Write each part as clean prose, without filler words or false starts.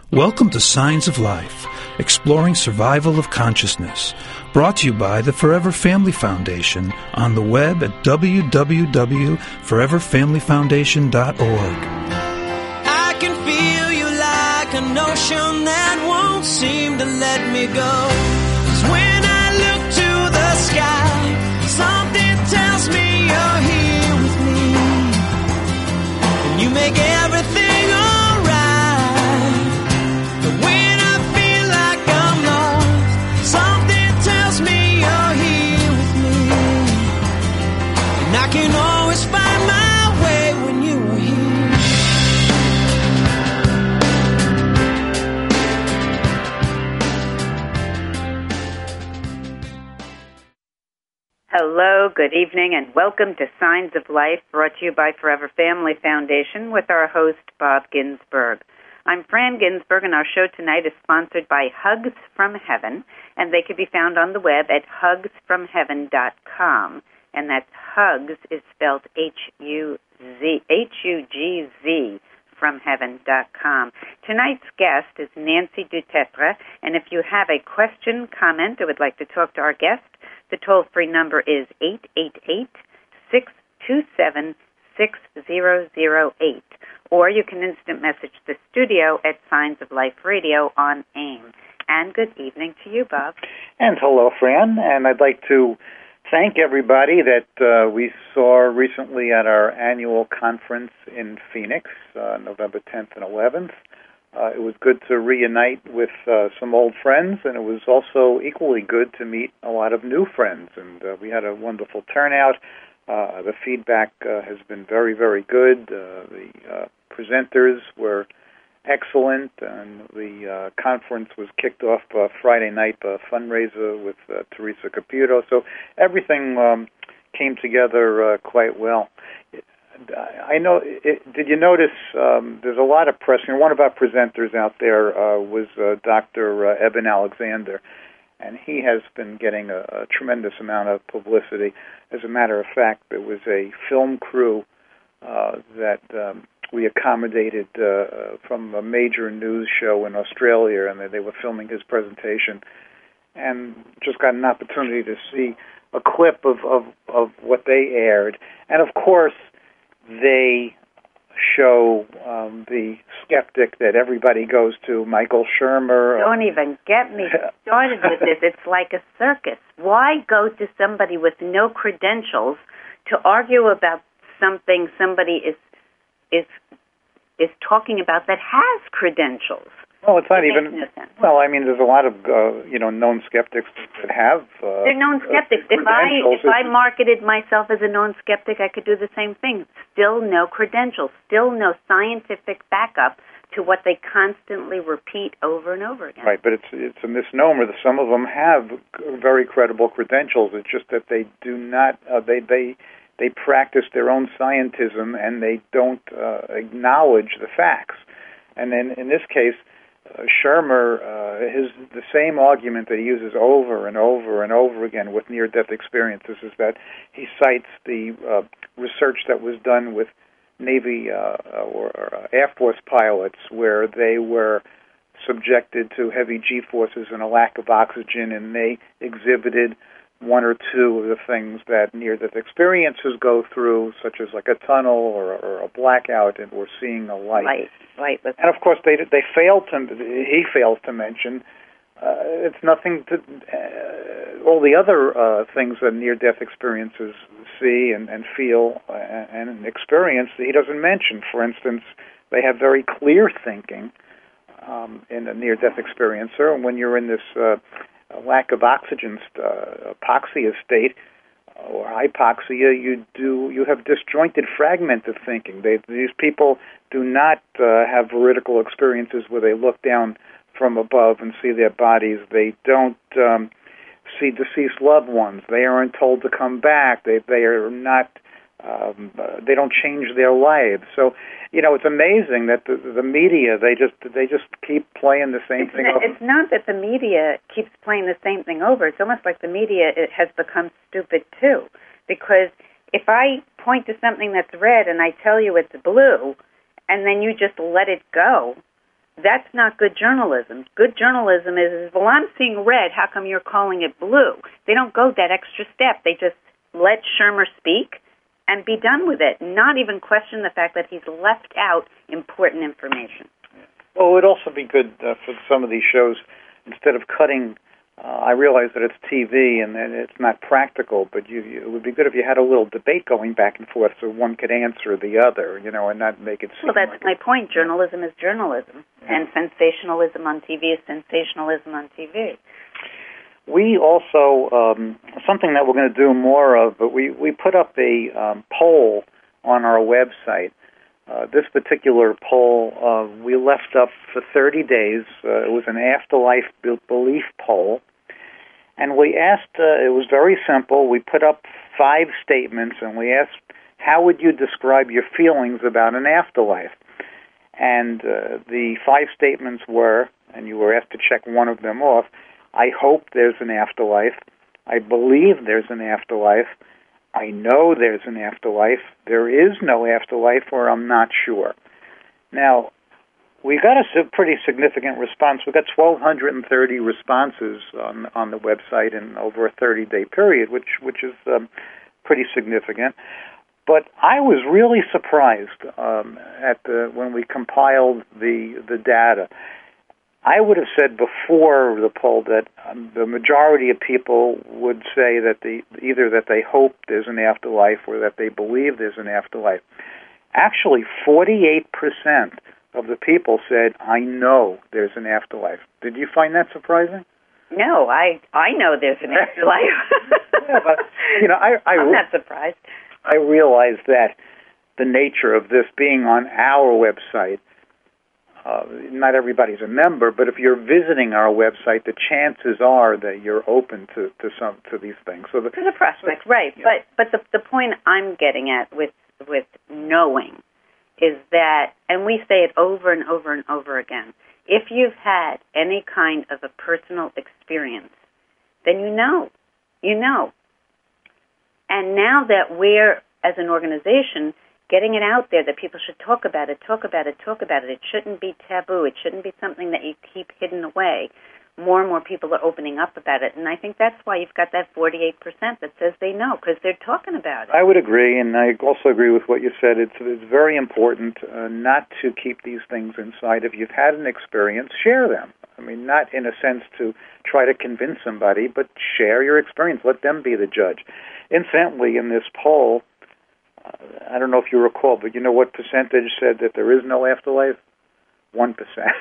Welcome to Signs of Life, exploring survival of consciousness, brought to you by the Forever Family Foundation on the web at www.foreverfamilyfoundation.org. I can feel you like an ocean that won't seem to let me go. 'Cause when I look to the sky, something tells me you're here with me, and you make everything I can always find my way when you are here. Hello, good evening, and welcome to Signs of Life, brought to you by Forever Family Foundation with our host, Bob Ginsberg. I'm Fran Ginsberg, and our show tonight is sponsored by Hugs from Heaven, and they can be found on the web at hugsfromheaven.com. And that's Hugs is spelled H-U-G-Z, fromheaven.com. Tonight's guest is Nancy Dutetre, and if you have a question, comment, or would like to talk to our guest, the toll-free number is 888-627-6008. Or you can instant message the studio at Signs of Life Radio on AIM. And good evening to you, Bob. And hello, Fran. And I'd like to thank everybody that we saw recently at our annual conference in Phoenix, November 10th and 11th. It was good to reunite with some old friends, and it was also equally good to meet a lot of new friends. And we had a wonderful turnout. The feedback has been very, very good. The presenters were excellent, and the conference was kicked off Friday night by a fundraiser with Teresa Caputo. So everything came together quite well. I know. Did you notice there's a lot of press? One of our presenters out there was Dr. Eben Alexander, and he has been getting a tremendous amount of publicity. As a matter of fact, there was a film crew that we accommodated from a major news show in Australia, and they were filming his presentation, and just got an opportunity to see a clip of what they aired. And of course, they show the skeptic that everybody goes to, Michael Shermer. Don't even get me started with this. It's like a circus. Why go to somebody with no credentials to argue about something somebody is talking about that has credentials? Well, it's not even. Well, I mean, there's a lot of known skeptics that have. They're known skeptics. If I marketed myself as a known skeptic, I could do the same thing. Still no credentials. Still no scientific backup to what they constantly repeat over and over again. Right, but it's a misnomer that some of them have very credible credentials. It's just that they do not. They practice their own scientism, and they don't acknowledge the facts. And then in this case, Shermer, the same argument that he uses over and over and over again with near-death experiences is that he cites the research that was done with Navy or Air Force pilots, where they were subjected to heavy G-forces and a lack of oxygen, and they exhibited one or two of the things that near-death experiences go through, such as like a tunnel or a blackout, and we're seeing a light. Right. And of course, he failed to mention it's nothing to all the other things that near-death experiences see and feel and experience that he doesn't mention. For instance, they have very clear thinking in a near-death experiencer, and when you're in this lack of oxygen, hypoxia state, or hypoxia, you have disjointed, fragmented thinking. These people do not have veridical experiences where they look down from above and see their bodies. They don't see deceased loved ones. They aren't told to come back. They are not. They don't change their lives. So, it's amazing that the media they just keep playing the same thing over. It's not that the media keeps playing the same thing over. It's almost like the media has become stupid too. Because if I point to something that's red and I tell you it's blue, and then you just let it go, that's not good journalism. Good journalism is, well, I'm seeing red, how come you're calling it blue? They don't go that extra step. They just let Shermer speak and be done with it, not even question the fact that he's left out important information. Well, it would also be good for some of these shows, instead of cutting, I realize that it's TV and that it's not practical, but it would be good if you had a little debate going back and forth so one could answer the other, and not make it seem Well, that's my point. Journalism is journalism, and sensationalism on TV is sensationalism on TV. We also, something that we're going to do more of, but we put up a poll on our website. This particular poll we left up for 30 days. It was an afterlife belief poll. And we asked, it was very simple, we put up 5 statements, and we asked, how would you describe your feelings about an afterlife? And the 5 statements were, and you were asked to check one of them off, I hope there's an afterlife, I believe there's an afterlife, I know there's an afterlife, there is no afterlife, or I'm not sure. Now, we got a pretty significant response. We got 1,230 responses on the website in over a 30-day period, which is pretty significant. But I was really surprised when we compiled the data. I would have said before the poll that the majority of people would say that either that they hope there's an afterlife or that they believe there's an afterlife. Actually, 48% of the people said, I know there's an afterlife. Did you find that surprising? No, I know there's an afterlife. Yeah, but, I'm not surprised. I realize that the nature of this being on our website, not everybody's a member, but if you're visiting our website, the chances are that you're open to these things. So to the prospect, right? Yeah. But the point I'm getting at with knowing is that, and we say it over and over and over again, if you've had any kind of a personal experience, then you know. And now that we're, as an organization, getting it out there that people should talk about it. It shouldn't be taboo. It shouldn't be something that you keep hidden away. More and more people are opening up about it, and I think that's why you've got that 48% that says they know, because they're talking about it. I would agree, and I also agree with what you said. It's very important not to keep these things inside. If you've had an experience, share them. I mean, not in a sense to try to convince somebody, but share your experience. Let them be the judge. Incidentally, in this poll, I don't know if you recall, but you know what percentage said that there is no afterlife? 1%.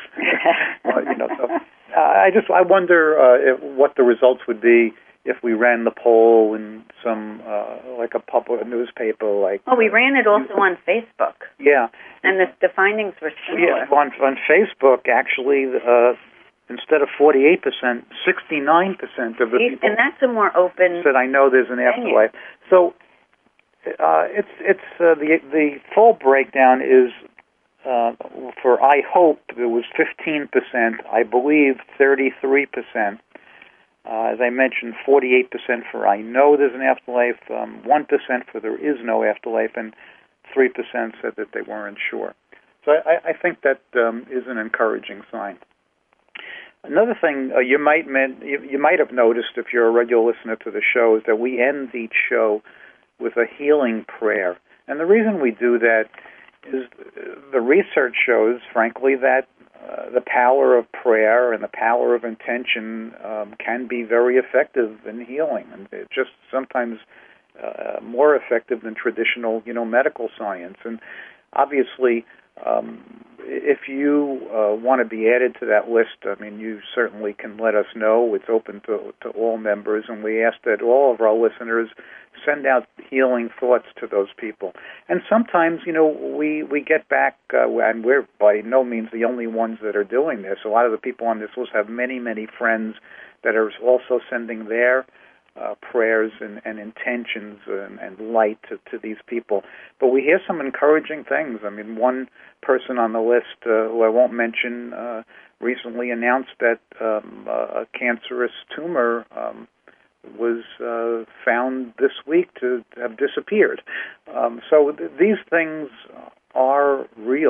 I wonder what the results would be if we ran the poll in some like a public newspaper. We ran it also on Facebook. Yeah, and the findings were similar. Yeah, on Facebook, actually, instead of 48%, 69% of the people. And that's a more open. Said, I know there's an afterlife. So it's the full breakdown is. For I hope, there was 15%. I believe 33%. As I mentioned, 48% for I know there's an afterlife, 1% for there is no afterlife, and 3% said that they weren't sure. So I think that is an encouraging sign. Another thing you might have noticed if you're a regular listener to the show is that we end each show with a healing prayer. And the reason we do that is the research shows, frankly, that the power of prayer and the power of intention can be very effective in healing, and it's just sometimes more effective than traditional, medical science. And obviously, if you want to be added to that list, I mean, you certainly can let us know. It's open to all members, and we ask that all of our listeners send out healing thoughts to those people. And sometimes, we get back, and we're by no means the only ones that are doing this. A lot of the people on this list have many, many friends that are also sending their prayers and intentions and light to these people. But we hear some encouraging things. I mean, one person on the list, who I won't mention, recently announced that a cancerous tumor was found this week to have disappeared. So these things are real,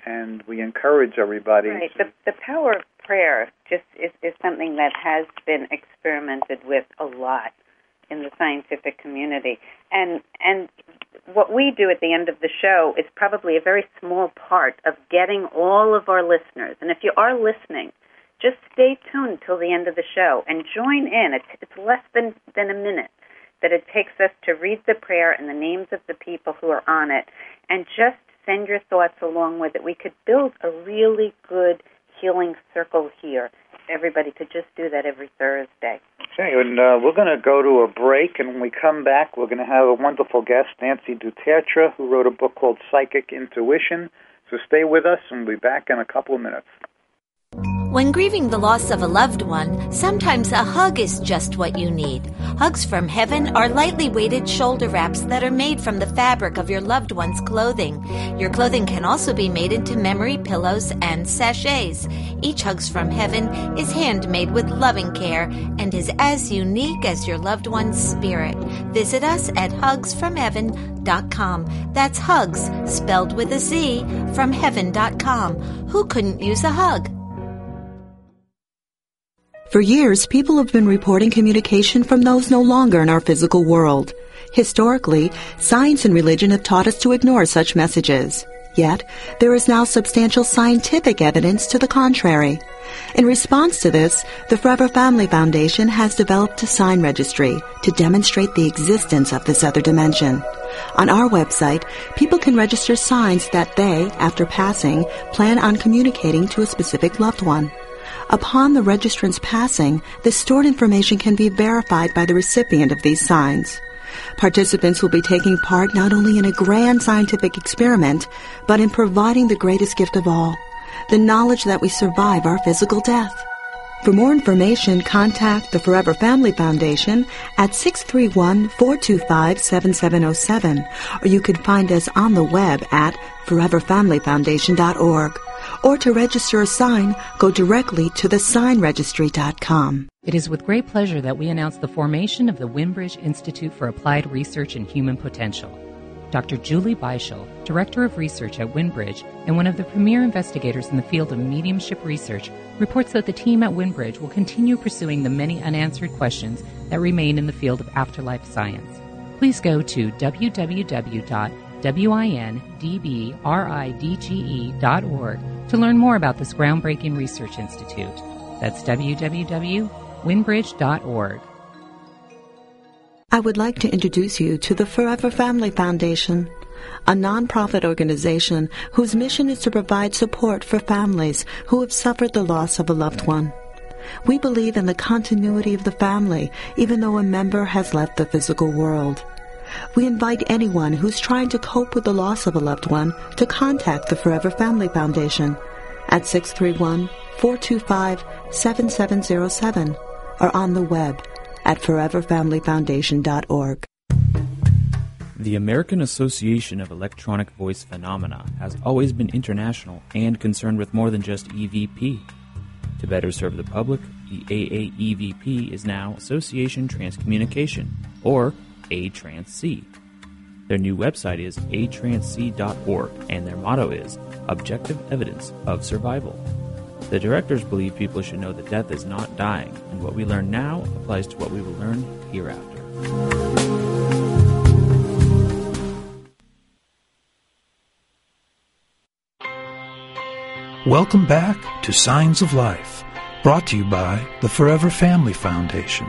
and we encourage everybody. Right. The power of prayer just is something that has been experimented with a lot in the scientific community. And what we do at the end of the show is probably a very small part of getting all of our listeners. And if you are listening, just stay tuned till the end of the show and join in. It's less than a minute that it takes us to read the prayer and the names of the people who are on it, and just send your thoughts along with it. We could build a really good healing circle here. Everybody could just do that every Thursday. Okay, and we're going to go to a break, and when we come back, we're going to have a wonderful guest, Nancy Dutertre, who wrote a book called Psychic Intuition. So stay with us, and we'll be back in a couple of minutes. When grieving the loss of a loved one, sometimes a hug is just what you need. Hugs from Heaven are lightly weighted shoulder wraps that are made from the fabric of your loved one's clothing. Your clothing can also be made into memory pillows and sachets. Each Hugs from Heaven is handmade with loving care and is as unique as your loved one's spirit. Visit us at hugsfromheaven.com. That's hugs, spelled with a Z, from heaven.com. Who couldn't use a hug? For years, people have been reporting communication from those no longer in our physical world. Historically, science and religion have taught us to ignore such messages. Yet, there is now substantial scientific evidence to the contrary. In response to this, the Forever Family Foundation has developed a sign registry to demonstrate the existence of this other dimension. On our website, people can register signs that they, after passing, plan on communicating to a specific loved one. Upon the registrant's passing, the stored information can be verified by the recipient of these signs. Participants will be taking part not only in a grand scientific experiment, but in providing the greatest gift of all, the knowledge that we survive our physical death. For more information, contact the Forever Family Foundation at 631-425-7707, or you can find us on the web at foreverfamilyfoundation.org. Or to register a sign, go directly to thesignregistry.com. It is with great pleasure that we announce the formation of the Winbridge Institute for Applied Research in Human Potential. Dr. Julie Beischel, Director of Research at Winbridge and one of the premier investigators in the field of mediumship research, reports that the team at Winbridge will continue pursuing the many unanswered questions that remain in the field of afterlife science. Please go to www.windbridge.org to learn more about this groundbreaking research institute. That's www.windbridge.org. I would like to introduce you to the Forever Family Foundation, a nonprofit organization whose mission is to provide support for families who have suffered the loss of a loved one. We believe in the continuity of the family, even though a member has left the physical world. We invite anyone who's trying to cope with the loss of a loved one to contact the Forever Family Foundation at 631-425-7707 or on the web at foreverfamilyfoundation.org. The American Association of Electronic Voice Phenomena has always been international and concerned with more than just EVP. To better serve the public, the AAEVP is now Association Transcommunication, or ATRANSC. Their new website is atransc.org, and their motto is Objective Evidence of Survival. The directors believe people should know that death is not dying, and what we learn now applies to what we will learn hereafter. Welcome back to Signs of Life, brought to you by the Forever Family Foundation.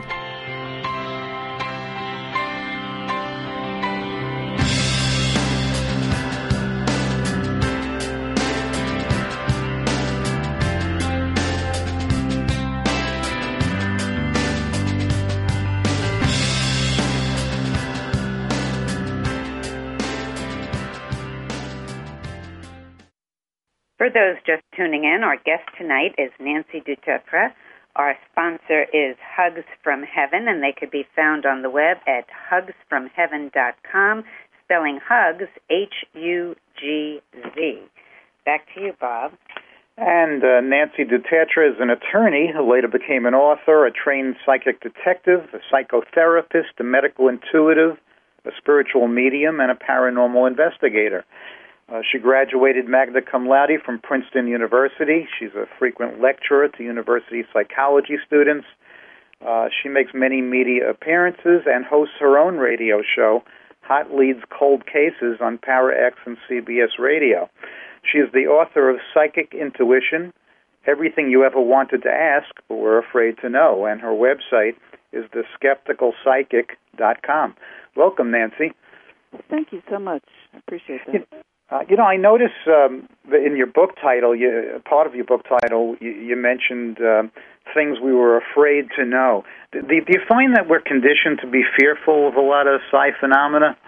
For those just tuning in, our guest tonight is Nancy Dutertre. Our sponsor is Hugs from Heaven, and they could be found on the web at hugsfromheaven.com, spelling hugs, H-U-G-Z. Back to you, Bob. And Nancy Dutertre is an attorney who later became an author, a trained psychic detective, a psychotherapist, a medical intuitive, a spiritual medium, and a paranormal investigator. She graduated magna cum laude from Princeton University. She's a frequent lecturer to university psychology students. She makes many media appearances and hosts her own radio show, Hot Leads Cold Cases, on Power X and CBS Radio. She is the author of Psychic Intuition, Everything You Ever Wanted to Ask But Were Afraid to Know, and her website is theskepticalpsychic.com. Welcome, Nancy. Thank you so much. I appreciate that. I notice that in your book title, part of your book title, you mentioned things we were afraid to know. Do you find that we're conditioned to be fearful of a lot of psi phenomena?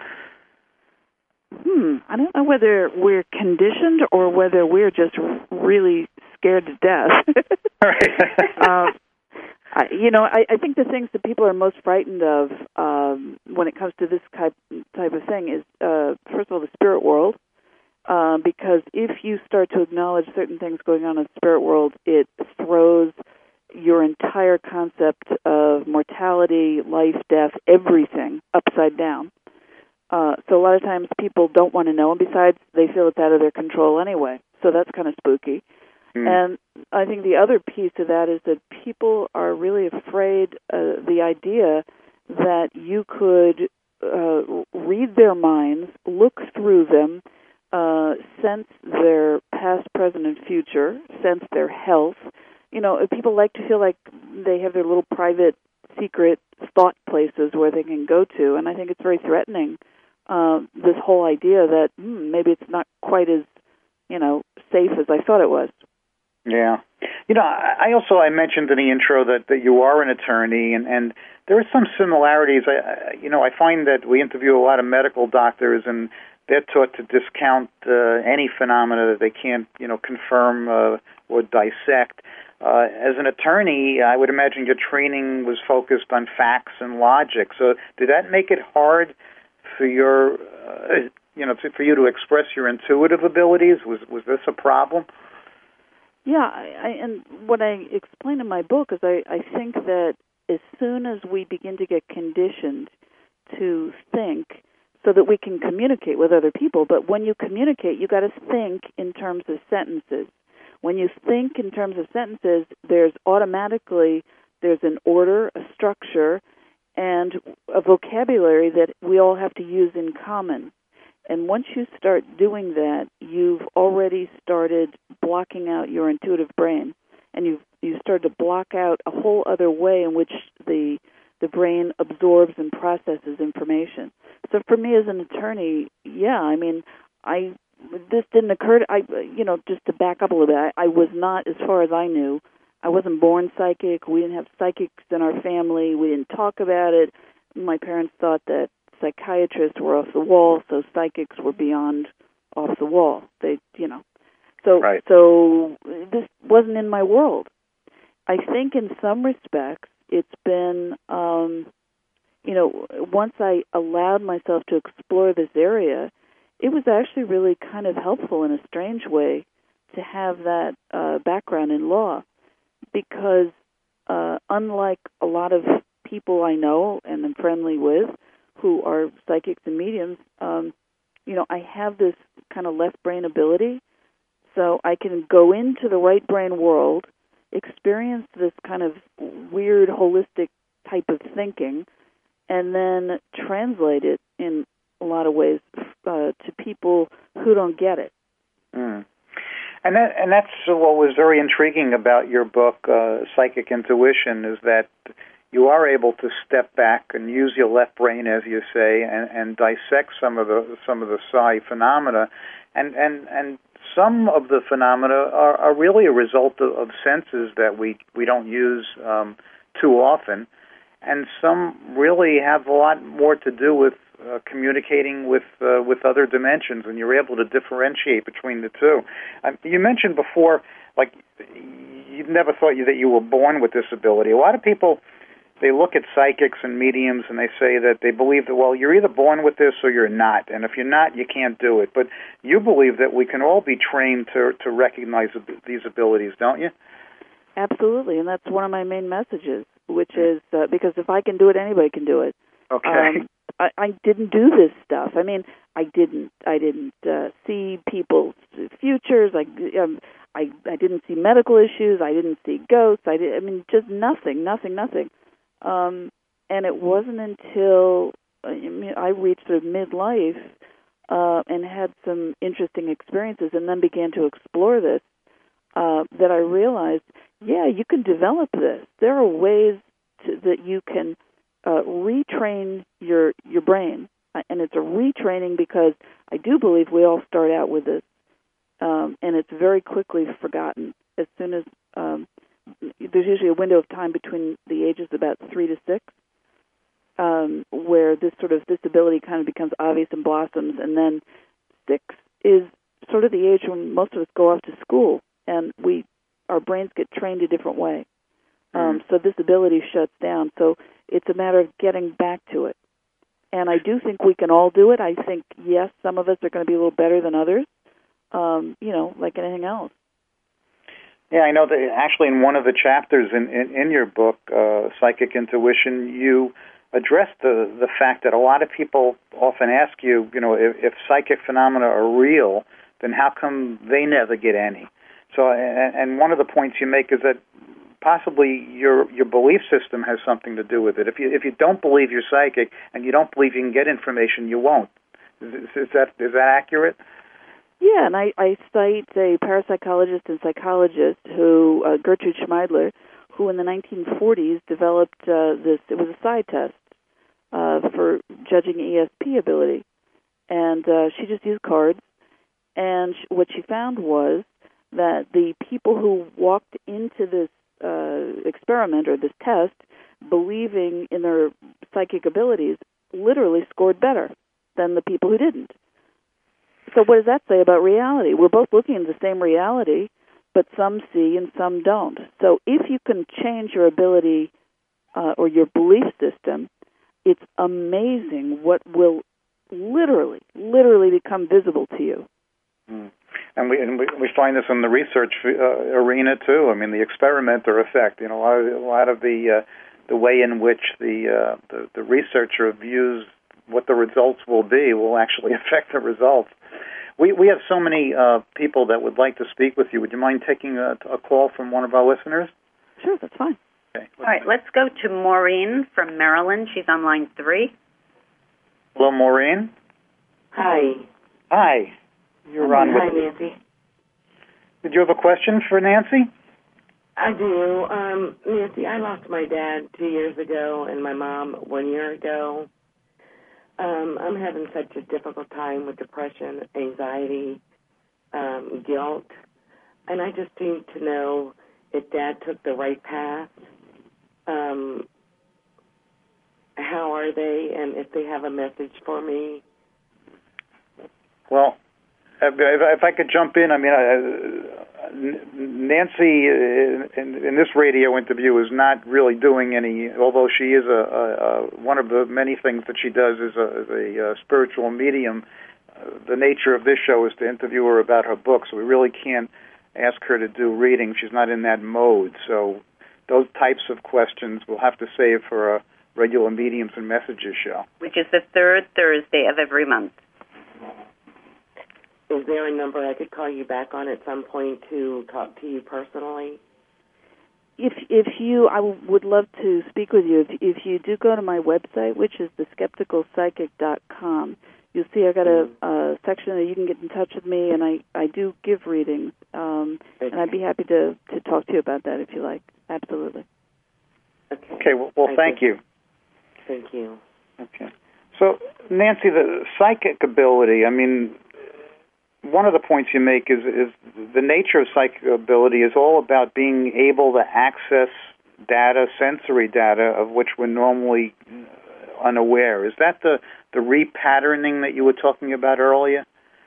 I don't know whether we're conditioned or whether we're just really scared to death. I think the things that people are most frightened of when it comes to this type of thing is, first of all, the spirit world. Because if you start to acknowledge certain things going on in the spirit world, it throws your entire concept of mortality, life, death, everything upside down. So a lot of times people don't want to know, and besides, they feel it's out of their control anyway. So that's kind of spooky. And I think the other piece of that is that people are really afraid the idea that you could read their minds, look through them, sense their past, present, and future, sense their health. People like to feel like they have their little private, secret thought places where they can go to, and I think it's very threatening, this whole idea that maybe it's not quite as, safe as I thought it was. Yeah. I mentioned in the intro that you are an attorney, and there are some similarities. I find that we interview a lot of medical doctors, and they're taught to discount any phenomena that they can't, confirm or dissect. As an attorney, I would imagine your training was focused on facts and logic. So did that make it hard for for you to express your intuitive abilities? Was this a problem? Yeah, and what I explain in my book is I think that as soon as we begin to get conditioned to think so that we can communicate with other people, but when you communicate, you got to think in terms of sentences. When you think in terms of sentences, there's an order, a structure, and a vocabulary that we all have to use in common. And once you start doing that, you've already started blocking out your intuitive brain, and you start to block out a whole other way in which the brain absorbs and processes information. So for me as an attorney, this didn't occur to, just to back up a little bit, I was not, as far as I knew, I wasn't born psychic. We didn't have psychics in our family. We didn't talk about it. My parents thought that psychiatrists were off the wall, so psychics were beyond off the wall. So this wasn't in my world. I think in some respects it's been, once I allowed myself to explore this area, it was actually really kind of helpful in a strange way to have that background in law, because unlike a lot of people I know and am friendly with who are psychics and mediums, I have this kind of left brain ability, so I can go into the right brain world, experience this kind of weird holistic type of thinking, and then translate it in a lot of ways to people who don't get it. And that's what was very intriguing about your book, Psychic Intuition, is that you are able to step back and use your left brain, as you say, and dissect some of the psi phenomena, and some of the phenomena are really a result of senses that we don't use too often, and some really have a lot more to do with communicating with other dimensions, and you're able to differentiate between the two. You mentioned before, like, you never thought that you were born with this ability. A lot of people, they look at psychics and mediums and they say that they believe that, well, you're either born with this or you're not, and if you're not, you can't do it. But you believe that we can all be trained to recognize these abilities, don't you? Absolutely, and that's one of my main messages, which is because if I can do it, anybody can do it. Okay. I didn't do this stuff. I mean, I didn't see people's futures. I didn't see medical issues. I didn't see ghosts. I mean, just nothing. And it wasn't until I reached sort of midlife and had some interesting experiences, and then began to explore this, that I realized, yeah, you can develop this. There are ways that you can retrain your brain, and it's a retraining because I do believe we all start out with this, and it's very quickly forgotten as soon as there's usually a window of time between the ages of about 3 to 6, where this ability kind of becomes obvious and blossoms, and then 6 is sort of the age when most of us go off to school, and our brains get trained a different way. So this ability shuts down. So it's a matter of getting back to it. And I do think we can all do it. I think, yes, some of us are going to be a little better than others, like anything else. Yeah, I know that actually in one of the chapters in your book, Psychic Intuition, you addressed the fact that a lot of people often ask you, if psychic phenomena are real, then how come they never get any? So, and one of the points you make is that possibly your belief system has something to do with it. If you don't believe you're psychic and you don't believe you can get information, you won't. Is that accurate? Yeah, and I cite a parapsychologist and psychologist who, Gertrude Schmeidler, who in the 1940s developed this. It was a psi test for judging ESP ability, and she just used cards. And what she found was that the people who walked into this experiment or this test believing in their psychic abilities literally scored better than the people who didn't. So what does that say about reality? We're both looking at the same reality, but some see and some don't. So if you can change your ability or your belief system, it's amazing what will literally become visible to you. And we find this in the research arena too. I mean, the experimenter effect. A lot of the way in which the researcher views what the results will be will actually affect the results. We have so many people that would like to speak with you. Would you mind taking a call from one of our listeners? Sure, that's fine. Okay. All right, let's go to Maureen from Maryland. She's on line 3. Hello, Maureen. Hi. Hi. You're on with... Hi, Nancy. Did you have a question for Nancy? I do. Nancy, I lost my dad 2 years ago and my mom 1 year ago. I'm having such a difficult time with depression, anxiety, guilt, and I just need to know if Dad took the right path. How are they, and if they have a message for me? Well, if I could jump in, I mean, Nancy in this radio interview is not really doing any, although she is one of the many things that she does is a spiritual medium. The nature of this show is to interview her about her book, so we really can't ask her to do reading. She's not in that mode. So those types of questions we'll have to save for a regular Mediums and Messages show. Which is the third Thursday of every month. Is there a number I could call you back on at some point to talk to you personally? I would love to speak with you. If you do go to my website, which is theskepticalpsychic.com, you'll see I got a section that you can get in touch with me, and I do give readings, and I'd be happy to talk to you about that if you like. Absolutely. Okay. Well, thank you. Thank you. Okay. So, Nancy, the psychic ability, I mean, one of the points you make is the nature of psychic ability is all about being able to access data, sensory data, of which we're normally unaware. Is that the repatterning that you were talking about earlier?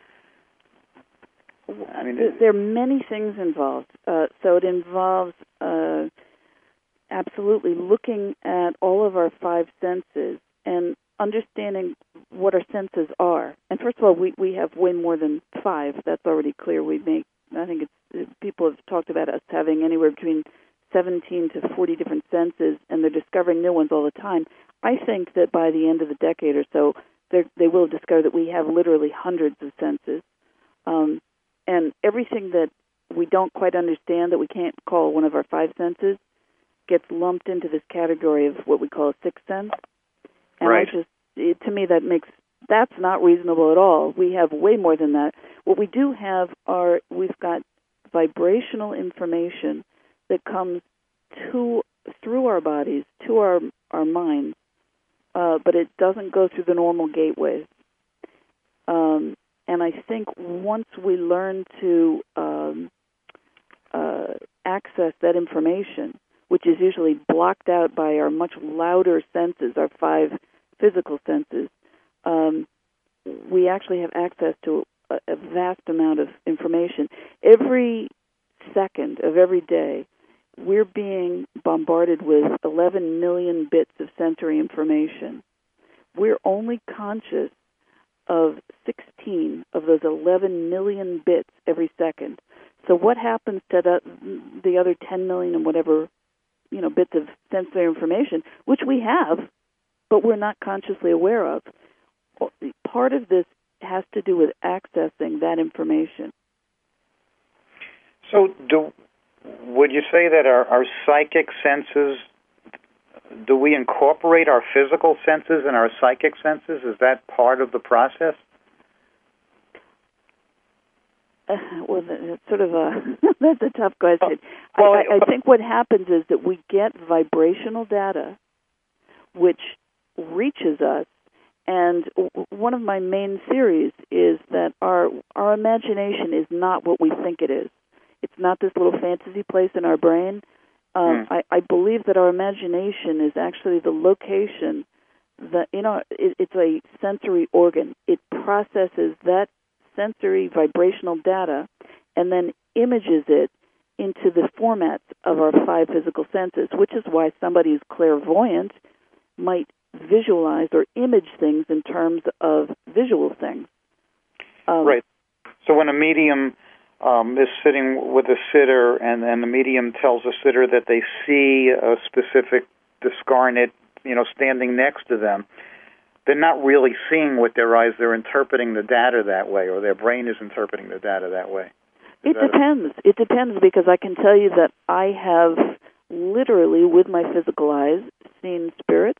I mean, there are many things involved. So it involves absolutely looking at all of our 5 senses and understanding what our senses are. And first of all, we have way more than 5. That's already clear. I think people have talked about us having anywhere between 17 to 40 different senses, and they're discovering new ones all the time. I think that by the end of the decade or so, they will discover that we have literally hundreds of senses. And everything that we don't quite understand, that we can't call one of our five senses, gets lumped into this category of what we call a sixth sense. And right. To me, that's not reasonable at all. We have way more than that. What we do have we've got vibrational information that comes through our bodies to our minds, but it doesn't go through the normal gateways. And I think once we learn to access that information, which is usually blocked out by our much louder senses, our five physical senses, we actually have access to a vast amount of information. Every second of every day, we're being bombarded with 11 million bits of sensory information. We're only conscious of 16 of those 11 million bits every second. So what happens to the other 10 million and whatever, bits of sensory information, which we have, but we're not consciously aware of? Part of this has to do with accessing that information. So would you say that our psychic senses, do we incorporate our physical senses and our psychic senses? Is that part of the process? Well, that's sort of that's a tough question. I think what happens is that we get vibrational data which reaches us, and one of my main theories is that our imagination is not what we think it is. It's not this little fantasy place in our brain. I believe that our imagination is actually the location that, it's a sensory organ. It processes that sensory vibrational data and then images it into the formats of our five physical senses, which is why somebody who's clairvoyant might visualize or image things in terms of visual things. Right. So when a medium is sitting with a sitter and the medium tells the sitter that they see a specific discarnate, standing next to them, they're not really seeing with their eyes. They're interpreting the data that way, or their brain is interpreting the data that way. It depends. It depends, because I can tell you that I have literally, with my physical eyes, seen spirits.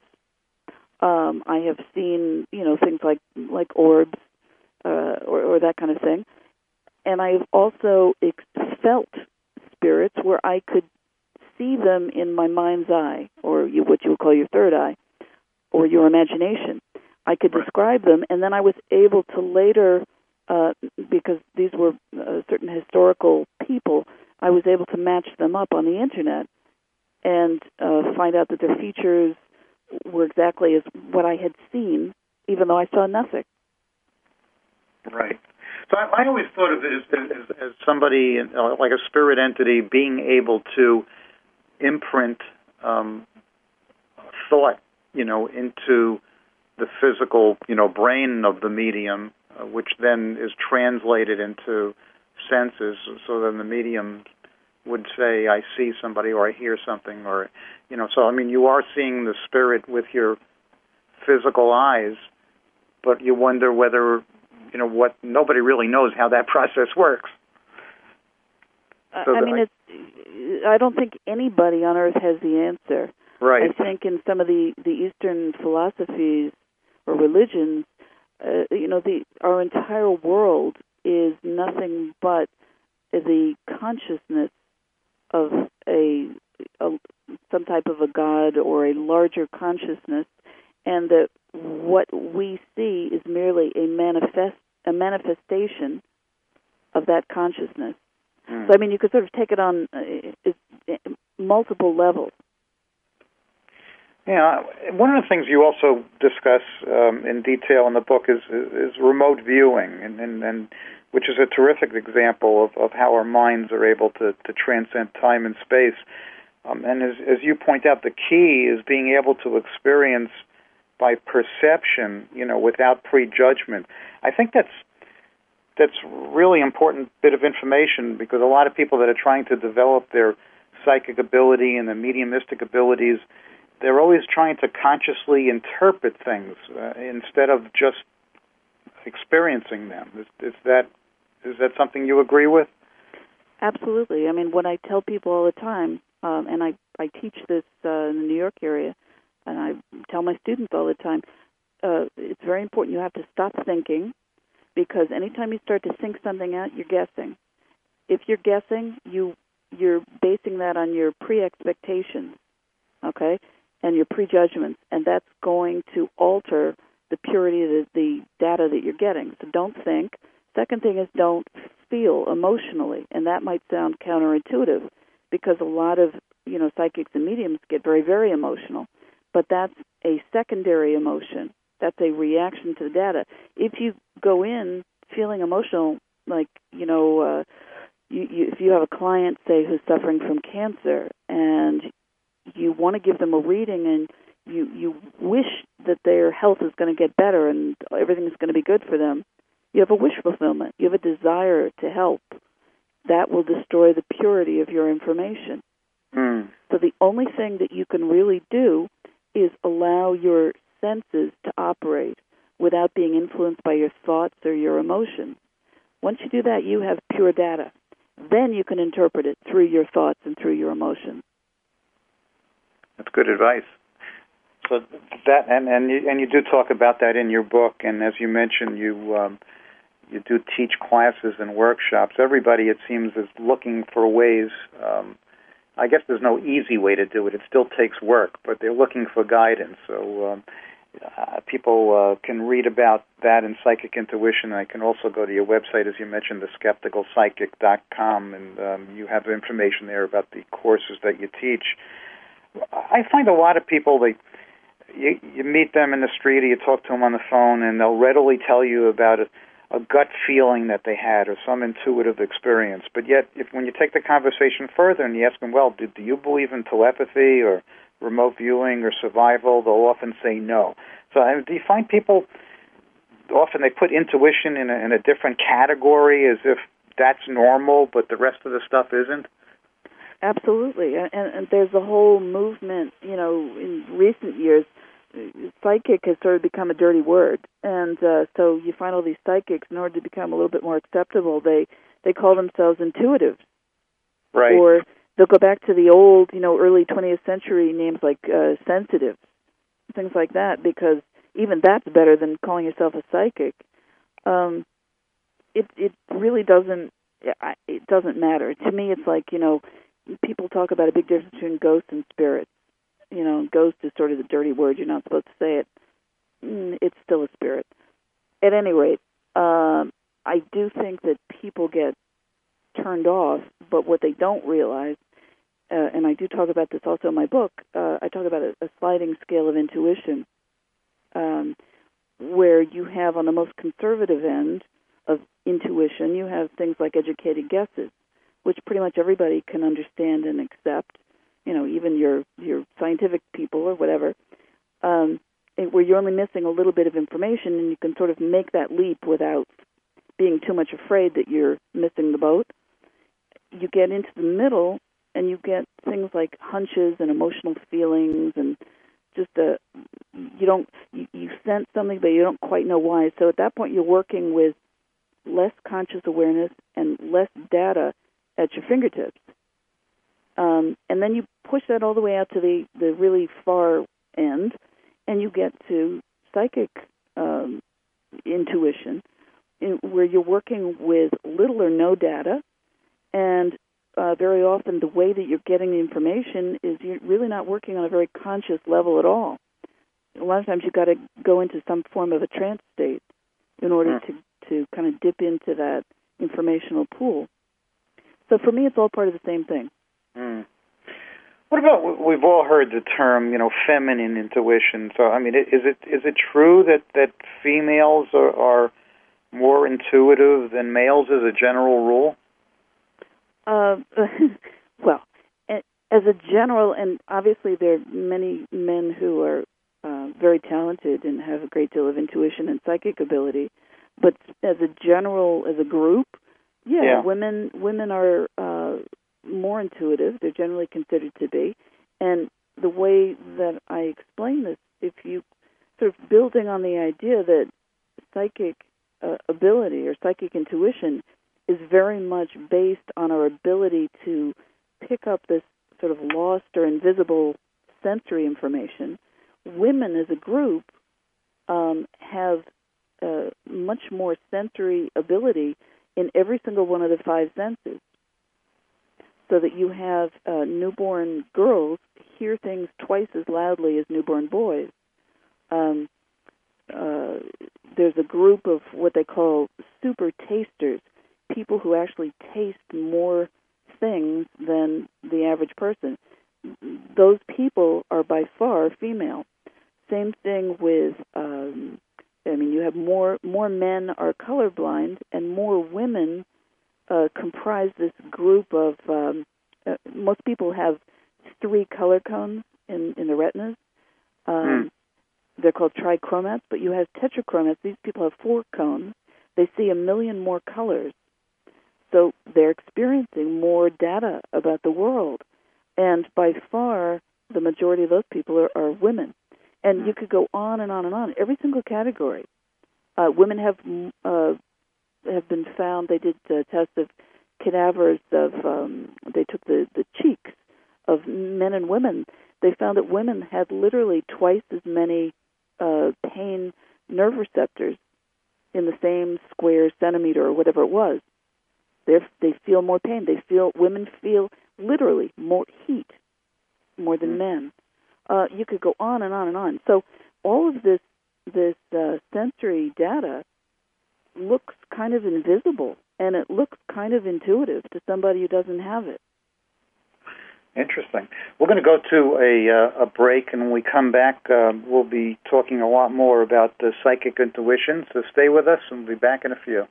I have seen, things like orbs or that kind of thing. And I've also felt spirits where I could see them in my mind's eye, or what you would call your third eye, or your imagination. I could describe them, and then I was able to later, because these were certain historical people, I was able to match them up on the Internet and find out that their features were exactly as what I had seen, even though I saw nothing. Right. So I always thought of it as somebody, like a spirit entity, being able to imprint thought, into the physical, brain of the medium, which then is translated into senses. So then the medium would say, I see somebody, or I hear something, or, so, you are seeing the spirit with your physical eyes, but you wonder whether, what nobody really knows how that process works. So I don't think anybody on Earth has the answer. Right. I think in some of the Eastern philosophies or religions, our entire world is nothing but the consciousness of some type of a god or a larger consciousness, and that what we see is merely a manifestation of that consciousness. So, you could sort of take it on multiple levels. Yeah, one of the things you also discuss in detail in the book is remote viewing, and which is a terrific example of how our minds are able to transcend time and space. And as you point out, the key is being able to experience by perception, without prejudgment. I think that's really important bit of information, because a lot of people that are trying to develop their psychic ability and the mediumistic abilities, they're always trying to consciously interpret things instead of just experiencing them. Is that something you agree with? Absolutely. I mean, what I tell people all the time, and I teach this in the New York area, and I tell my students all the time, it's very important. You have to stop thinking, because anytime you start to think something out, you're guessing. If you're guessing, you're basing that on your pre-expectations, okay, and your prejudgments, and that's going to alter the purity of the data that you're getting. So don't think. Second thing is don't feel emotionally, and that might sound counterintuitive because a lot of psychics and mediums get very, very emotional, but that's a secondary emotion. That's a reaction to the data. If you go in feeling emotional, like if you have a client, say, who's suffering from cancer, and you want to give them a reading, and you wish that their health is going to get better and everything is going to be good for them, you have a wish fulfillment. You have a desire to help. That will destroy the purity of your information. So the only thing that you can really do is allow your senses to operate without being influenced by your thoughts or your emotions. Once you do that, you have pure data. Then you can interpret it through your thoughts and through your emotions. That's good advice. So that and you do talk about that in your book, and as you mentioned, you do teach classes and workshops. Everybody, it seems, is looking for ways. I guess there's no easy way to do it. It still takes work, but they're looking for guidance. So people can read about that in Psychic Intuition. I can also go to your website, as you mentioned, theskepticalpsychic.com, and you have information there about the courses that you teach. I find a lot of people, you meet them in the street or you talk to them on the phone, and they'll readily tell you about a gut feeling that they had or some intuitive experience. But yet, when you take the conversation further and you ask them, well, do you believe in telepathy or remote viewing or survival, they'll often say no. So do you find people, often they put intuition in a different category as if that's normal, but the rest of the stuff isn't? Absolutely. And there's a whole movement, in recent years. Psychic has sort of become a dirty word, and so you find all these psychics, in order to become a little bit more acceptable, they call themselves intuitives. Right. Or they'll go back to the old, early 20th century names like sensitive, things like that, because even that's better than calling yourself a psychic. It really doesn't matter. To me, it's like, people talk about a big difference between ghosts and spirits. Ghost is sort of the dirty word. You're not supposed to say it. It's still a spirit. At any rate, I do think that people get turned off, but what they don't realize, and I do talk about this also in my book, I talk about a sliding scale of intuition, where you have on the most conservative end of intuition, you have things like educated guesses, which pretty much everybody can understand and accept. Even your scientific people or whatever, where you're only missing a little bit of information, and you can sort of make that leap without being too much afraid that you're missing the boat. You get into the middle, and you get things like hunches and emotional feelings, and just you sense something, but you don't quite know why. So at that point, you're working with less conscious awareness and less data at your fingertips. And then you push that all the way out to the really far end, and you get to psychic intuition, where you're working with little or no data, and very often the way that you're getting the information is you're really not working on a very conscious level at all. A lot of times you've got to go into some form of a trance state in order to kind of dip into that informational pool. So for me, it's all part of the same thing. What about, we've all heard the term, feminine intuition. So, I mean, is it true that females are more intuitive than males as a general rule? Well, as a general, and obviously there are many men who are very talented and have a great deal of intuition and psychic ability, but as a general, as a group, women are more intuitive. They're generally considered to be, and the way that I explain this, if you sort of building on the idea that psychic ability or psychic intuition is very much based on our ability to pick up this sort of lost or invisible sensory information, women as a group have much more sensory ability in every single one of the five senses. So that you have newborn girls hear things twice as loudly as newborn boys. There's a group of what they call super tasters, people who actually taste more things than the average person. Those people are by far female. Same thing with, you have more men are colorblind, and more women comprise this group of, most people have 3 color cones in the retinas. They're called trichromats, but you have tetrachromats. These people have 4 cones. They see 1 million more colors. So they're experiencing more data about the world. And by far, the majority of those people are women. And you could go on and on and on. Every single category. Women have been found, they did tests of cadavers of, they took the cheeks of men and women. They found that women had literally twice as many pain nerve receptors in the same square centimeter or whatever it was. They feel more pain. Women feel literally more heat more than men. You could go on and on and on. So all of this sensory data looks kind of invisible, and it looks kind of intuitive to somebody who doesn't have it. Interesting. We're going to go to a break, and when we come back, we'll be talking a lot more about the psychic intuition. So stay with us, and we'll be back in a few.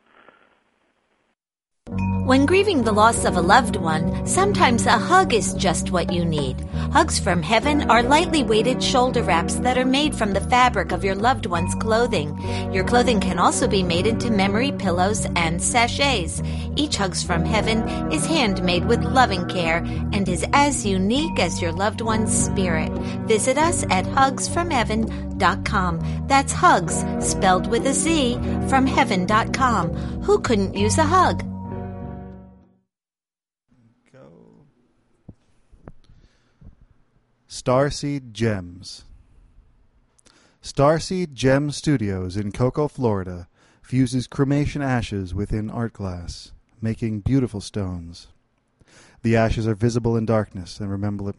When grieving the loss of a loved one, sometimes a hug is just what you need. Hugs from Heaven are lightly weighted shoulder wraps that are made from the fabric of your loved one's clothing. Your clothing can also be made into memory pillows and sachets. Each Hugs from Heaven is handmade with loving care and is as unique as your loved one's spirit. Visit us at hugsfromheaven.com. That's hugs, spelled with a Z, from heaven.com. Who couldn't use a hug? Starseed Gems. Starseed Gem Studios in Cocoa, Florida, fuses cremation ashes within art glass, making beautiful stones. The ashes are visible in darkness and remember.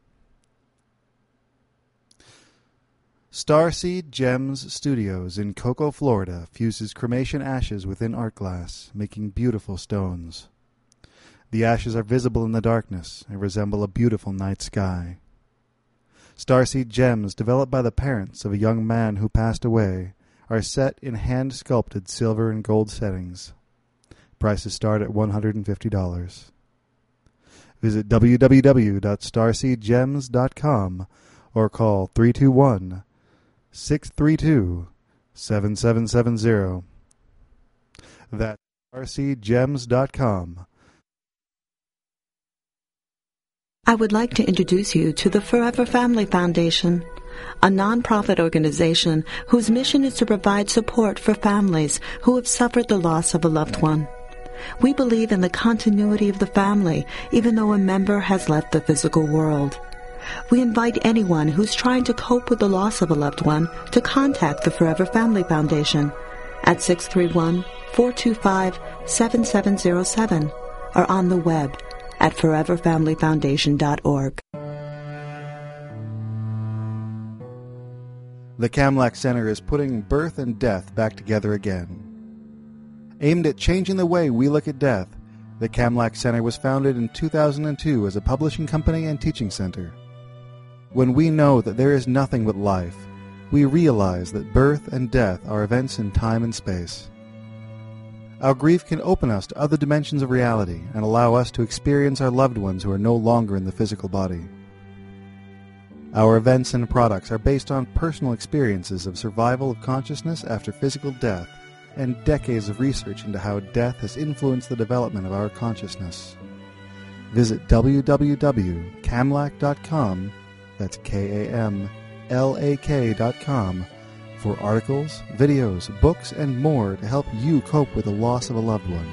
Starseed Gems Studios in Cocoa, Florida, fuses cremation ashes within art glass, making beautiful stones. The ashes are visible in the darkness and resemble a beautiful night sky. Starseed gems, developed by the parents of a young man who passed away, are set in hand-sculpted silver and gold settings. Prices start at $150. Visit www.starseedgems.com or call 321-632-7770. That's starseedgems.com. I would like to introduce you to the Forever Family Foundation, a nonprofit organization whose mission is to provide support for families who have suffered the loss of a loved one. We believe in the continuity of the family, even though a member has left the physical world. We invite anyone who's trying to cope with the loss of a loved one to contact the Forever Family Foundation at 631-425-7707 or on the web at foreverfamilyfoundation.org. The Kamlak Center is putting birth and death back together again. Aimed at changing the way we look at death, the Kamlak Center was founded in 2002 as a publishing company and teaching center. When we know that there is nothing but life, we realize that birth and death are events in time and space. Our grief can open us to other dimensions of reality and allow us to experience our loved ones who are no longer in the physical body. Our events and products are based on personal experiences of survival of consciousness after physical death and decades of research into how death has influenced the development of our consciousness. Visit www.kamlak.com, that's KAMLAK.com, for articles, videos, books, and more to help you cope with the loss of a loved one.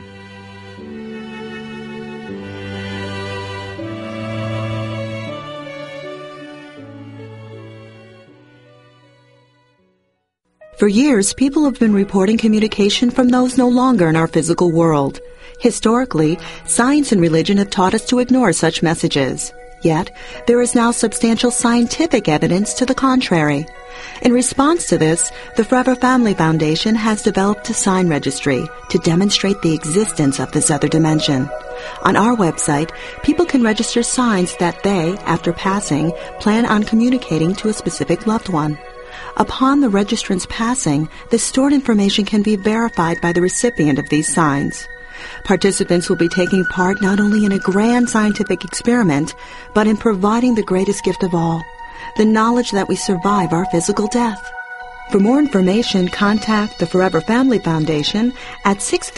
For years, people have been reporting communication from those no longer in our physical world. Historically, science and religion have taught us to ignore such messages. Yet, there is now substantial scientific evidence to the contrary. In response to this, the Forever Family Foundation has developed a sign registry to demonstrate the existence of this other dimension. On our website, people can register signs that they, after passing, plan on communicating to a specific loved one. Upon the registrant's passing, the stored information can be verified by the recipient of these signs. Participants will be taking part not only in a grand scientific experiment, but in providing the greatest gift of all, the knowledge that we survive our physical death. For more information, contact the Forever Family Foundation at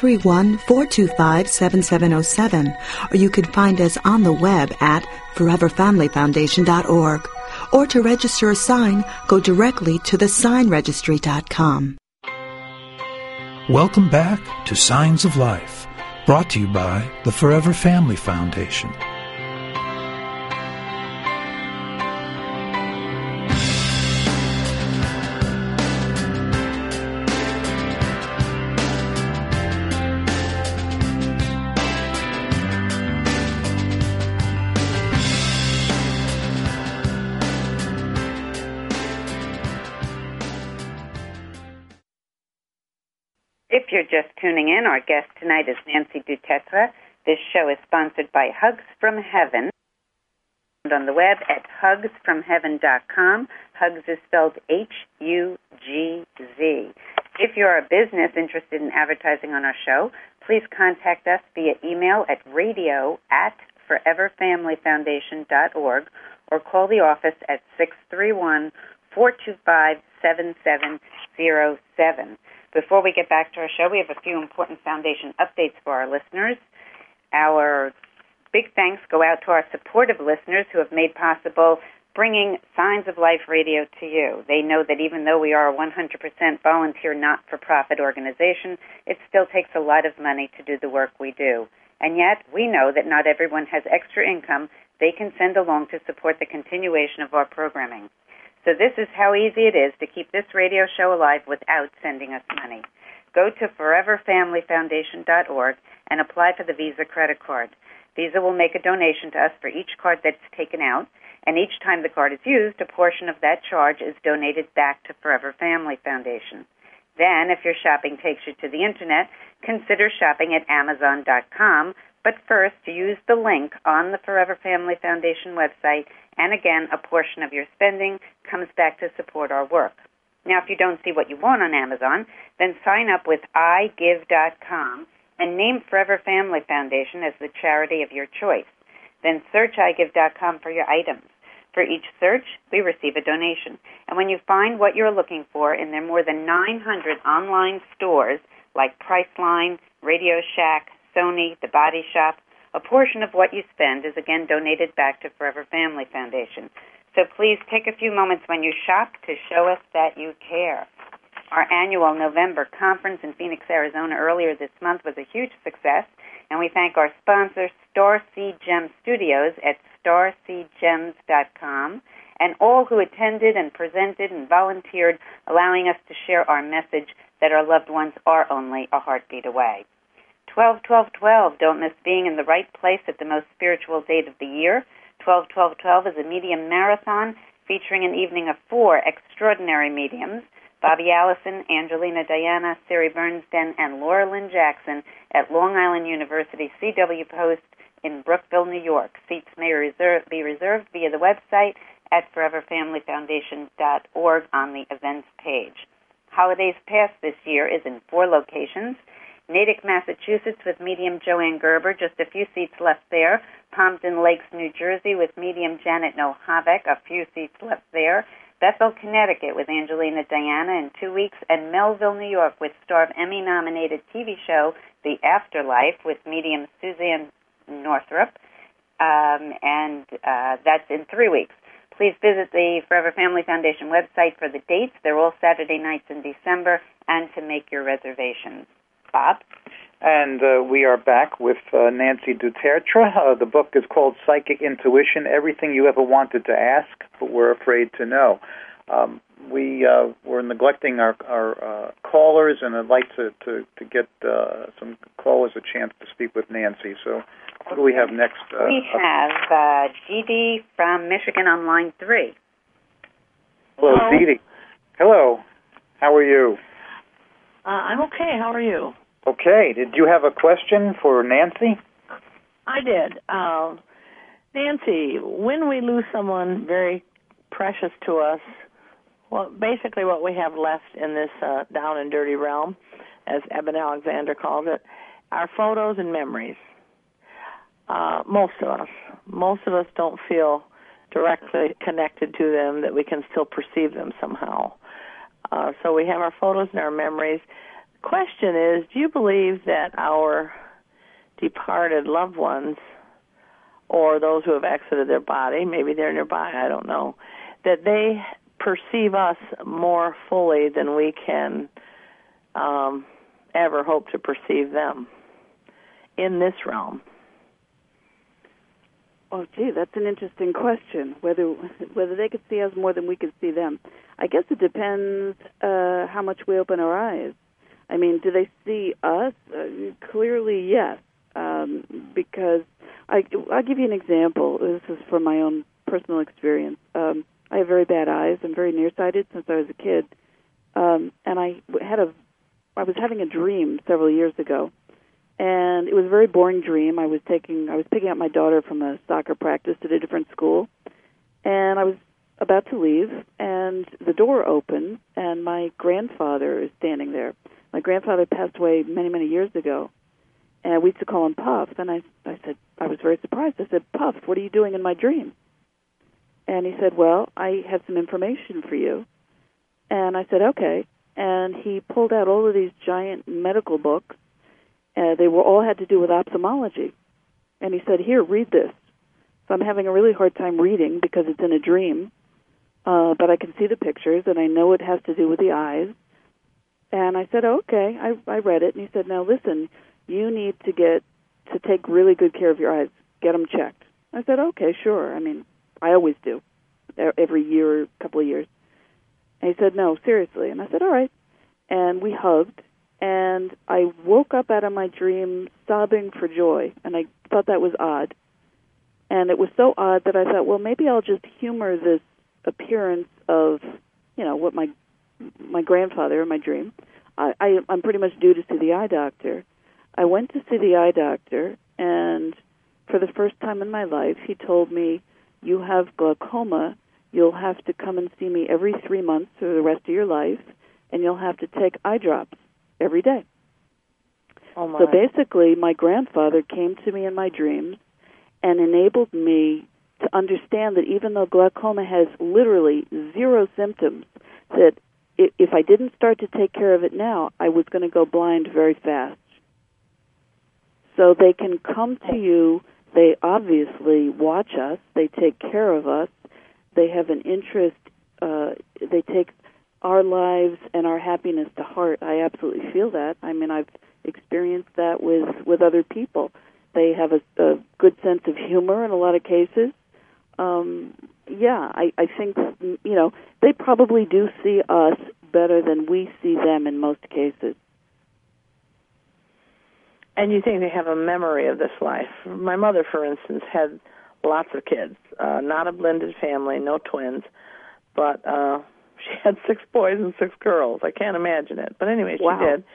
631-425-7707, or you can find us on the web at foreverfamilyfoundation.org. Or to register a sign, go directly to thesignregistry.com. Welcome back to Signs of Life, brought to you by the Forever Family Foundation. If you're just tuning in, our guest tonight is Nancy Dutetre. This show is sponsored by Hugs from Heaven. And on the web at hugsfromheaven.com. Hugs is spelled Hugz. If you're a business interested in advertising on our show, please contact us via email at radio@foreverfamilyfoundation.org or call the office at 631-425-7707. Before we get back to our show, we have a few important foundation updates for our listeners. Our big thanks go out to our supportive listeners who have made possible bringing Signs of Life Radio to you. They know that even though we are a 100% volunteer not-for-profit organization, it still takes a lot of money to do the work we do. And yet, we know that not everyone has extra income they can send along to support the continuation of our programming. So this is how easy it is to keep this radio show alive without sending us money. Go to foreverfamilyfoundation.org and apply for the Visa credit card. Visa will make a donation to us for each card that's taken out, and each time the card is used, a portion of that charge is donated back to Forever Family Foundation. Then, if your shopping takes you to the Internet, consider shopping at Amazon.com, but first use the link on the Forever Family Foundation website, and again, a portion of your spending comes back to support our work. Now, if you don't see what you want on Amazon, then sign up with iGive.com and name Forever Family Foundation as the charity of your choice. Then search iGive.com for your items. For each search, we receive a donation. And when you find what you're looking for in their more than 900 online stores like Priceline, Radio Shack, Sony, The Body Shop, a portion of what you spend is again donated back to Forever Family Foundation. So please take a few moments when you shop to show us that you care. Our annual November conference in Phoenix, Arizona earlier this month was a huge success, and we thank our sponsor, Starseed Gem Studios at starseedgems.com, and all who attended and presented and volunteered, allowing us to share our message that our loved ones are only a heartbeat away. 12-12-12, don't miss being in the right place at the most spiritual date of the year. 12-12-12 is a medium marathon featuring an evening of 4 extraordinary mediums, Bobby Allison, Angelina Diana, Siri Bernstein, and Laura Lynn Jackson at Long Island University CW Post in Brookville, New York. Seats may be reserved via the website at foreverfamilyfoundation.org on the events page. Holidays Past this year is in 4 locations. Natick, Massachusetts with medium Joanne Gerber, just a few seats left there. Pompton Lakes, New Jersey with medium Janet Nohavec, a few seats left there. Bethel, Connecticut with Angelina Diana in 2 weeks. And Melville, New York with star of Emmy-nominated TV show The Afterlife with medium Suzanne Northrup. And that's in 3 weeks. Please visit the Forever Family Foundation website for the dates. They're all Saturday nights in December, and to make your reservations. Bob? And we are back with Nancy Dutertre. The book is called Psychic Intuition, Everything You Ever Wanted to Ask, But Were Afraid to Know. We're neglecting our callers, and I'd like to get some callers a chance to speak with Nancy. So what do we have next? We have Dee Dee from Michigan on line 3. Hello, Dee Dee. Hello. How are you? I'm okay. How are you? Okay. Did you have a question for Nancy? I did. Nancy, when we lose someone very precious to us, well, basically what we have left in this down and dirty realm, as Eben Alexander calls it, are photos and memories. Most of us don't feel directly connected to them, that we can still perceive them somehow. So we have our photos and our memories. The question is, do you believe that our departed loved ones, or those who have exited their body, maybe they're nearby, I don't know, that they perceive us more fully than we can ever hope to perceive them in this realm? Oh, gee, that's an interesting question, whether they could see us more than we could see them. I guess it depends how much we open our eyes. I mean, do they see us? Clearly, yes, because I'll give you an example. This is from my own personal experience. I have very bad eyes. I'm very nearsighted since I was a kid, and I was having a dream several years ago, and it was a very boring dream. I was picking up my daughter from a soccer practice at a different school, and I was about to leave, and the door opened, and my grandfather is standing there. My grandfather passed away many, many years ago, and we used to call him Puff. And I said, I was very surprised. I said, Puff, what are you doing in my dream? And he said, well, I have some information for you. And I said, okay. And he pulled out all of these giant medical books. They all had to do with ophthalmology. And he said, here, read this. So I'm having a really hard time reading because it's in a dream, but I can see the pictures, and I know it has to do with the eyes. And I said, okay. I read it, and he said, now listen, you need to take really good care of your eyes. Get them checked. I said, okay, sure. I mean, I always do, every year or couple of years. And he said, no, seriously. And I said, all right. And we hugged, and I woke up out of my dream sobbing for joy, and I thought that was odd. And it was so odd that I thought, well, maybe I'll just humor this appearance of, what my grandfather in my dream. I'm pretty much due to see the eye doctor. I went to see the eye doctor, and for the first time in my life, he told me, you have glaucoma. You'll have to come and see me every 3 months for the rest of your life, and you'll have to take eye drops every day. Oh my. So basically, my grandfather came to me in my dreams and enabled me to understand that even though glaucoma has literally zero symptoms, that if I didn't start to take care of it now, I was going to go blind very fast. So they can come to you. They obviously watch us. They take care of us. They have an interest. They take our lives and our happiness to heart. I absolutely feel that. I mean, I've experienced that with other people. They have a good sense of humor in a lot of cases. I think, they probably do see us better than we see them in most cases. And you think they have a memory of this life. My mother, for instance, had lots of kids, not a blended family, no twins, but she had 6 boys and 6 girls. I can't imagine it. But anyway, wow. She did.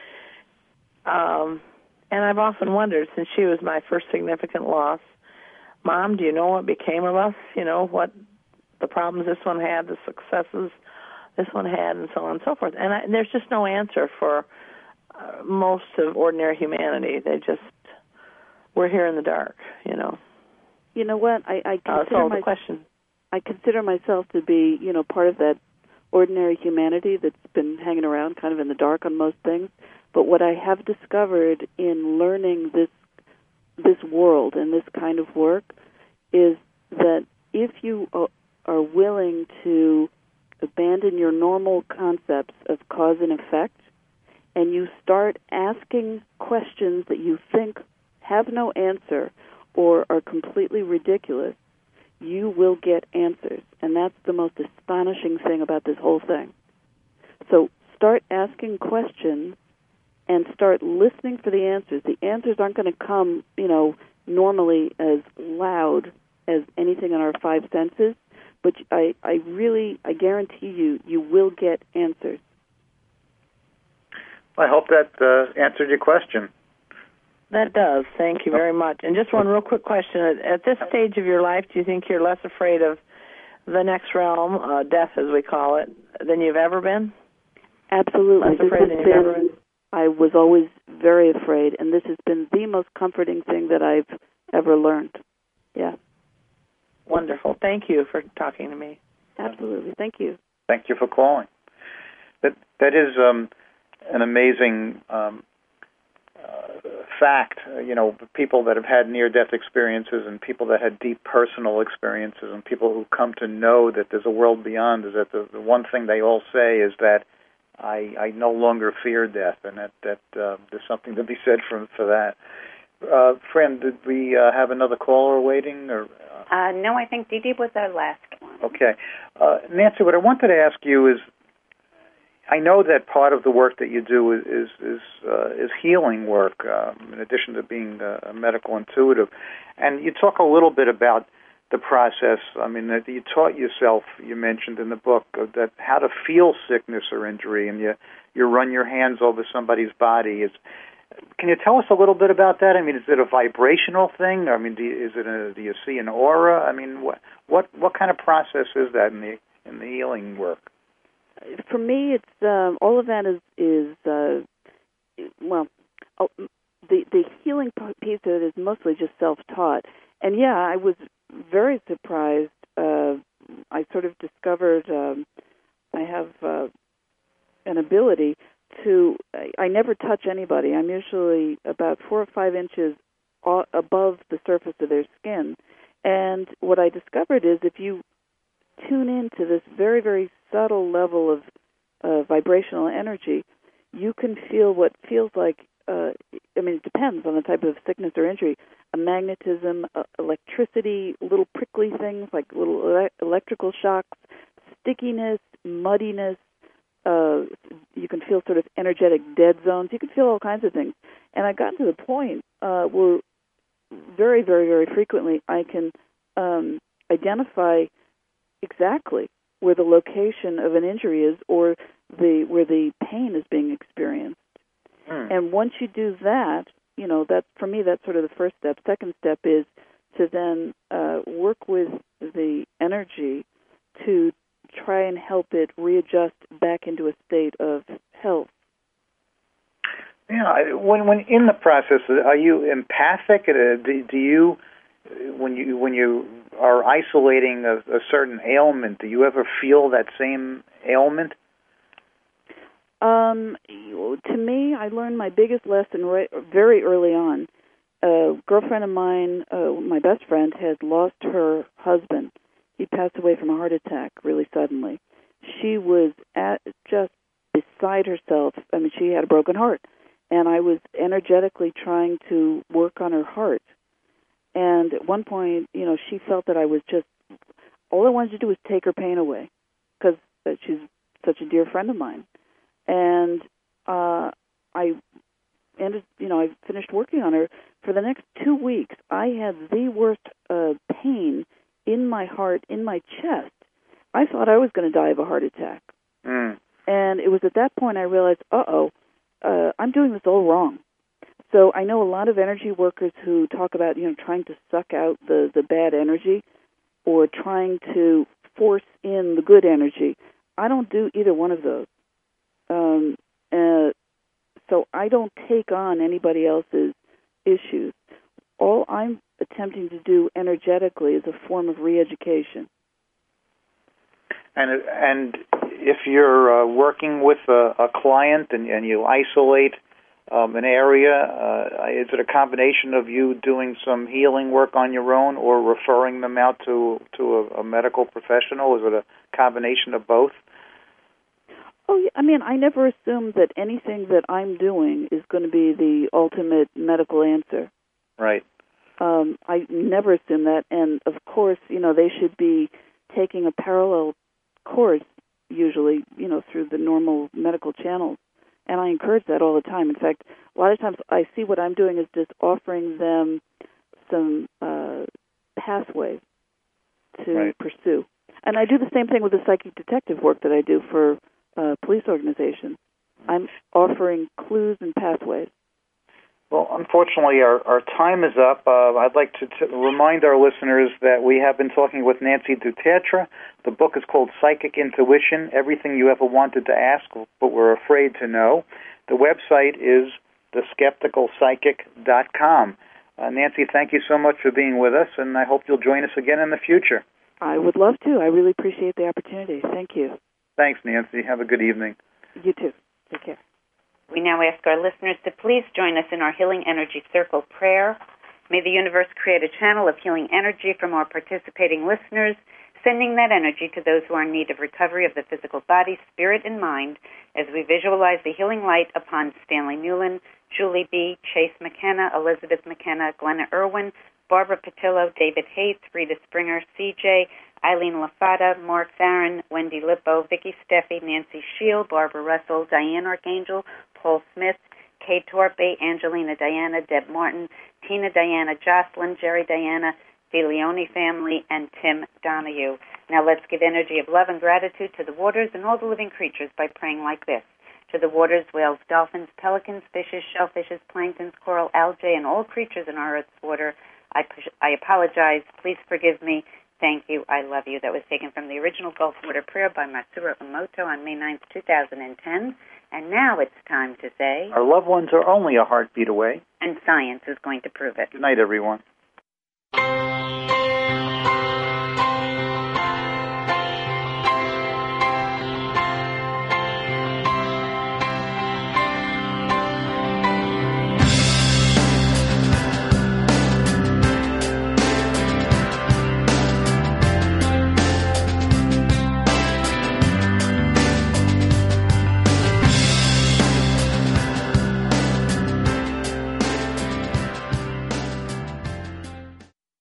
And I've often wondered, since she was my first significant loss, Mom, do you know what became of us? What the problems this one had, the successes this one had, and so on and so forth. And there's just no answer for most of ordinary humanity. We're here in the dark, You know what? I consider myself to be, part of that ordinary humanity that's been hanging around kind of in the dark on most things. But what I have discovered in learning this world and this kind of work is that if you are willing to abandon your normal concepts of cause and effect, and you start asking questions that you think have no answer or are completely ridiculous, you will get answers. And that's the most astonishing thing about this whole thing. So start asking questions and start listening for the answers. The answers aren't going to come, normally as loud as anything in our five senses, but I guarantee you will get answers. I hope that answered your question. That does. Thank you very much. And just one real quick question. At this stage of your life, do you think you're less afraid of the next realm, death as we call it, than you've ever been? Absolutely. Less afraid than you've ever been? I was always very afraid, and this has been the most comforting thing that I've ever learned. Yeah. Wonderful. Thank you for talking to me. Absolutely. Thank you. Thank you for calling. That is an amazing fact. People that have had near-death experiences and people that had deep personal experiences and people who come to know that there's a world beyond, is that the one thing they all say is that I no longer fear death, and that there's something to be said for that. Friend, did we have another caller waiting? Or no, I think Dee Dee was our last one. Okay. Nancy, what I wanted to ask you is, I know that part of the work that you do is healing work, in addition to being a medical intuitive. And you talk a little bit about the process. I mean, that you taught yourself, you mentioned in the book, that how to feel sickness or injury, and you run your hands over somebody's body. Can you tell us a little bit about that? I mean, is it a vibrational thing? I mean, do you see an aura? I mean, what kind of process is that in the healing work? For me, it's all of that is the healing piece of it is mostly just self-taught. And yeah, I was very surprised. I sort of discovered I have an ability to. I never touch anybody. I'm usually about 4 or 5 inches above the surface of their skin. And what I discovered is if you tune into this very, very subtle level of vibrational energy, you can feel what feels like, it depends on the type of sickness or injury, a magnetism, electricity, little prickly things like little electrical shocks, stickiness, muddiness. You can feel sort of energetic dead zones. You can feel all kinds of things. And I got to the point where very, very, very frequently I can identify exactly where the location of an injury is or where the pain is being experienced. And once you do that, that's, for me, that's sort of the first step. Second step is to then work with the energy to try and help it readjust back into a state of health. Yeah, when in the process, are you empathic? Do you, when you are isolating a certain ailment, do you ever feel that same ailment? To me, I learned my biggest lesson very early on. A girlfriend of mine, my best friend, had lost her husband. He passed away from a heart attack really suddenly. She was just beside herself. I mean, she had a broken heart. And I was energetically trying to work on her heart. And at one point, she felt that I was just, all I wanted to do was take her pain away because she's such a dear friend of mine. And I finished working on her. For the next 2 weeks, I had the worst pain in my heart, in my chest. I thought I was going to die of a heart attack. And it was at that point I realized, I'm doing this all wrong. So I know a lot of energy workers who talk about, trying to suck out the bad energy or trying to force in the good energy. I don't do either one of those. So I don't take on anybody else's issues. All I'm attempting to do energetically is a form of re-education. And if you're working with a client and you isolate an area? Is it a combination of you doing some healing work on your own or referring them out to a medical professional? Is it a combination of both? Oh, yeah. I mean, I never assume that anything that I'm doing is going to be the ultimate medical answer. Right. I never assume that, and of course, they should be taking a parallel course, usually, through the normal medical channels, and I encourage that all the time. In fact, a lot of times I see what I'm doing is just offering them some pathways to pursue. And I do the same thing with the psychic detective work that I do for police organizations. I'm offering clues and pathways. Well, unfortunately, our time is up. I'd like to remind our listeners that we have been talking with Nancy Dutertre. The book is called Psychic Intuition, Everything You Ever Wanted to Ask But Were Afraid to Know. The website is theskepticalpsychic.com. Nancy, thank you so much for being with us, and I hope you'll join us again in the future. I would love to. I really appreciate the opportunity. Thank you. Thanks, Nancy. Have a good evening. You too. Take care. We now ask our listeners to please join us in our Healing Energy Circle prayer. May the universe create a channel of healing energy from our participating listeners, sending that energy to those who are in need of recovery of the physical body, spirit, and mind, as we visualize the healing light upon Stanley Newland, Julie B., Chase McKenna, Elizabeth McKenna, Glenna Irwin, Barbara Patillo, David Hates, Rita Springer, C.J., Eileen LaFata, Mark Farron, Wendy Lippo, Vicki Steffi, Nancy Shield, Barbara Russell, Diane Archangel, Paul Smith, Kay Torpe, Angelina Diana, Deb Martin, Tina Diana, Jocelyn, Jerry Diana, the Leone family, and Tim Donahue. Now let's give energy of love and gratitude to the waters and all the living creatures by praying like this. To the waters, whales, dolphins, pelicans, fishes, shellfishes, planktons, coral, algae, and all creatures in our Earth's water, I apologize. Please forgive me. Thank you. I love you. That was taken from the original Gulf Water Prayer by Matsuro Emoto on May 9th, 2010. And now it's time to say, our loved ones are only a heartbeat away. And science is going to prove it. Good night, everyone.